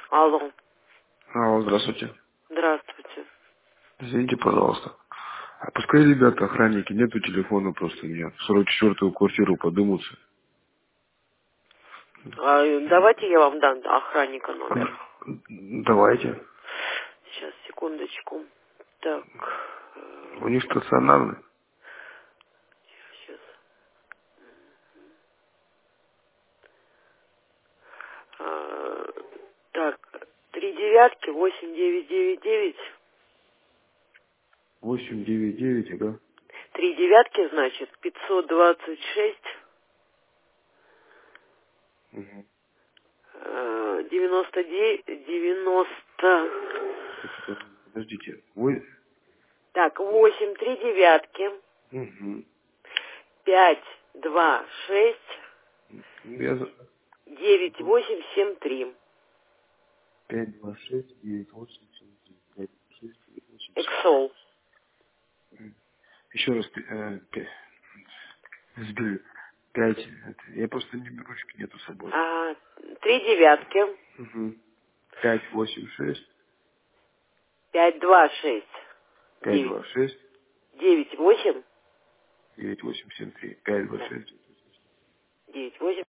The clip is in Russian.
Алло. Алло, здравствуйте. Здравствуйте. Извините, пожалуйста. А пускай ребята, охранники, нету телефона просто у меня. 44-ю квартиру подымутся. Давайте я вам дам охранника номер. Давайте. Сейчас, секундочку. Так. У них стационарный. Сейчас. Так. 3 девятки, 8 9 9 9. 899, ага. 3 девятки, значит, 526, Угу. 99, 90. Подождите. Вы... Так, 8, 3 девятки, Угу. 5 2 6 Я за... 9 8 7 3. 526 98 5 6 9 Эксол. 8. Еще раз. Сбили. 5. Я просто не ручки нету с собой. 3 девятки, Угу. 5 8 6 5 2 6 5 9 2 6 9 8. 9873 5 2 Да, 6 9 8.